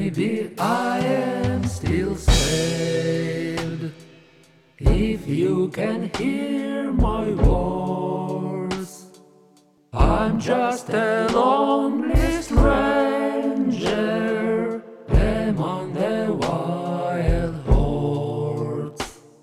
Maybe I am still saved. If you can hear my voice, I'm just a lonely stranger among the wild hordes.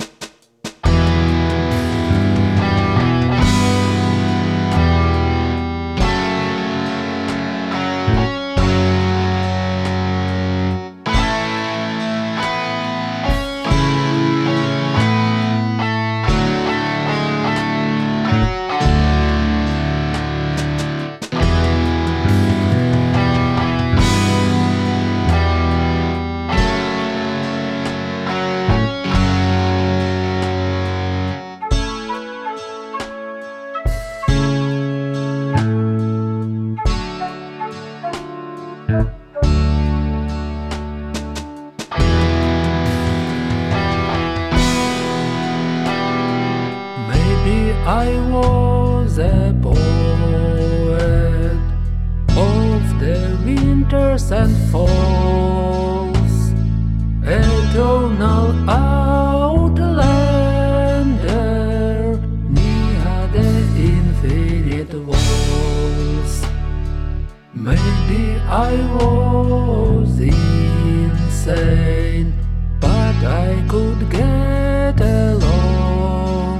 I was a poet of the winters and falls, eternal outlander near the infinite walls. Maybe I was insane, but I could get along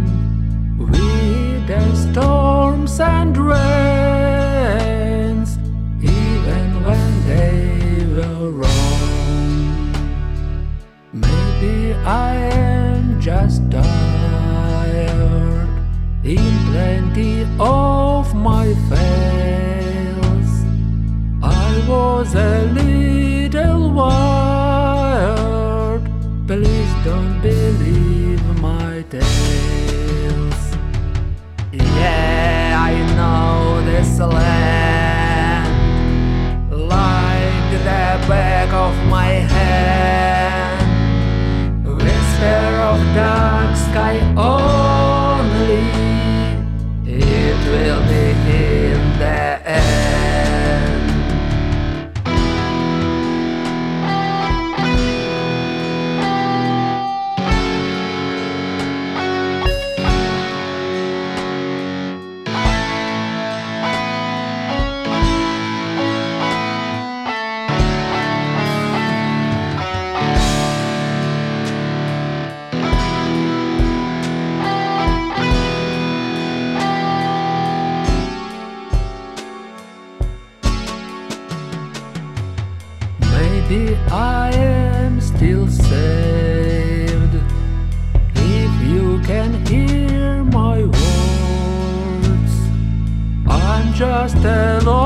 with the storms and rains, even when they were wrong. Maybe I am just tired in plenty of my fails. I was a little wired, please don't believe my tales. Yeah, I know this land like the back of my hand. Whisper of dark sky only, it will be in the end. Maybe I am still saved. If you can hear my words, I'm just a